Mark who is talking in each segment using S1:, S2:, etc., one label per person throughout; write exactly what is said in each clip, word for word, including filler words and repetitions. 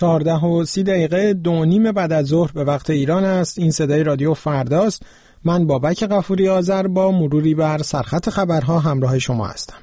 S1: چهارده و سی دقیقه دو نیم بعد از ظهر به وقت ایران است. این صدای رادیو فرداست. من بابک غفوری آذر با مروری بر سرخط خبرها همراه شما هستم.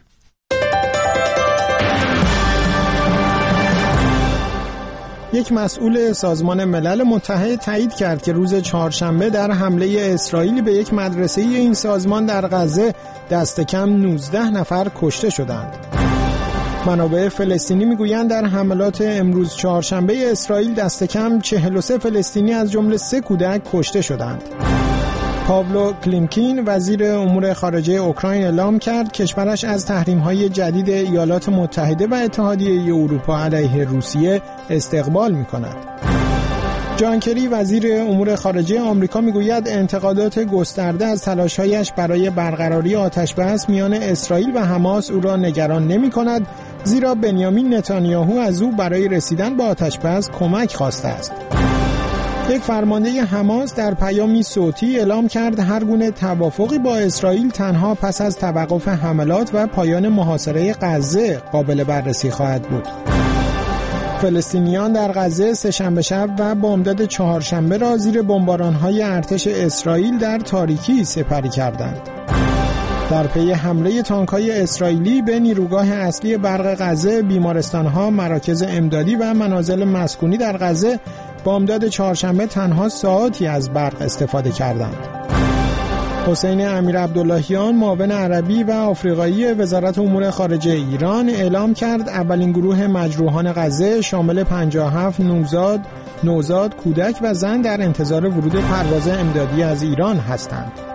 S1: یک مسئول سازمان ملل متحد تایید کرد که روز چهارشنبه در حمله اسرائیل به یک مدرسه این سازمان در غزه دست کم نوزده نفر کشته شدند. منابع فلسطینی میگویند در حملات امروز چهارشنبه اسرائیل دست کم چهل و سه فلسطینی از جمله سه کودک کشته شدند. پاولو کلیمکین وزیر امور خارجه اوکراین اعلام کرد کشورش از تحریم‌های جدید ایالات متحده و اتحادیه اروپا علیه روسیه استقبال می‌کند. جان کری وزیر امور خارجه آمریکا میگوید انتقادات گسترده از تلاش‌هایش برای برقراری آتش‌بس میان اسرائیل و حماس او را نگران نمی‌کند، زیرا بنیامین نتانیاهو از او برای رسیدن به آتش‌بس کمک خواسته است. یک فرمانده حماس در پیامی صوتی اعلام کرد هر گونه توافقی با اسرائیل تنها پس از توقف حملات و پایان محاصره غزه قابل بررسی خواهد بود. فلسطینیان در غزه سه‌شنبه شب و بامداد چهارشنبه را زیر بمباران‌های ارتش اسرائیل در تاریکی سپری کردند. در پی حمله تانک‌های اسرائیلی به نیروگاه اصلی برق غزه، بیمارستان‌ها، مراکز امدادی و منازل مسکونی در غزه بامداد چهارشنبه تنها ساعاتی از برق استفاده کردند. حسین امیر عبداللهیان معاون عربی و آفریقایی وزارت امور خارجه ایران اعلام کرد اولین گروه مجروحان غزه شامل پنجاه و هفت نوزاد، نوزاد، کودک و زن در انتظار ورود پرواز امدادی از ایران هستند.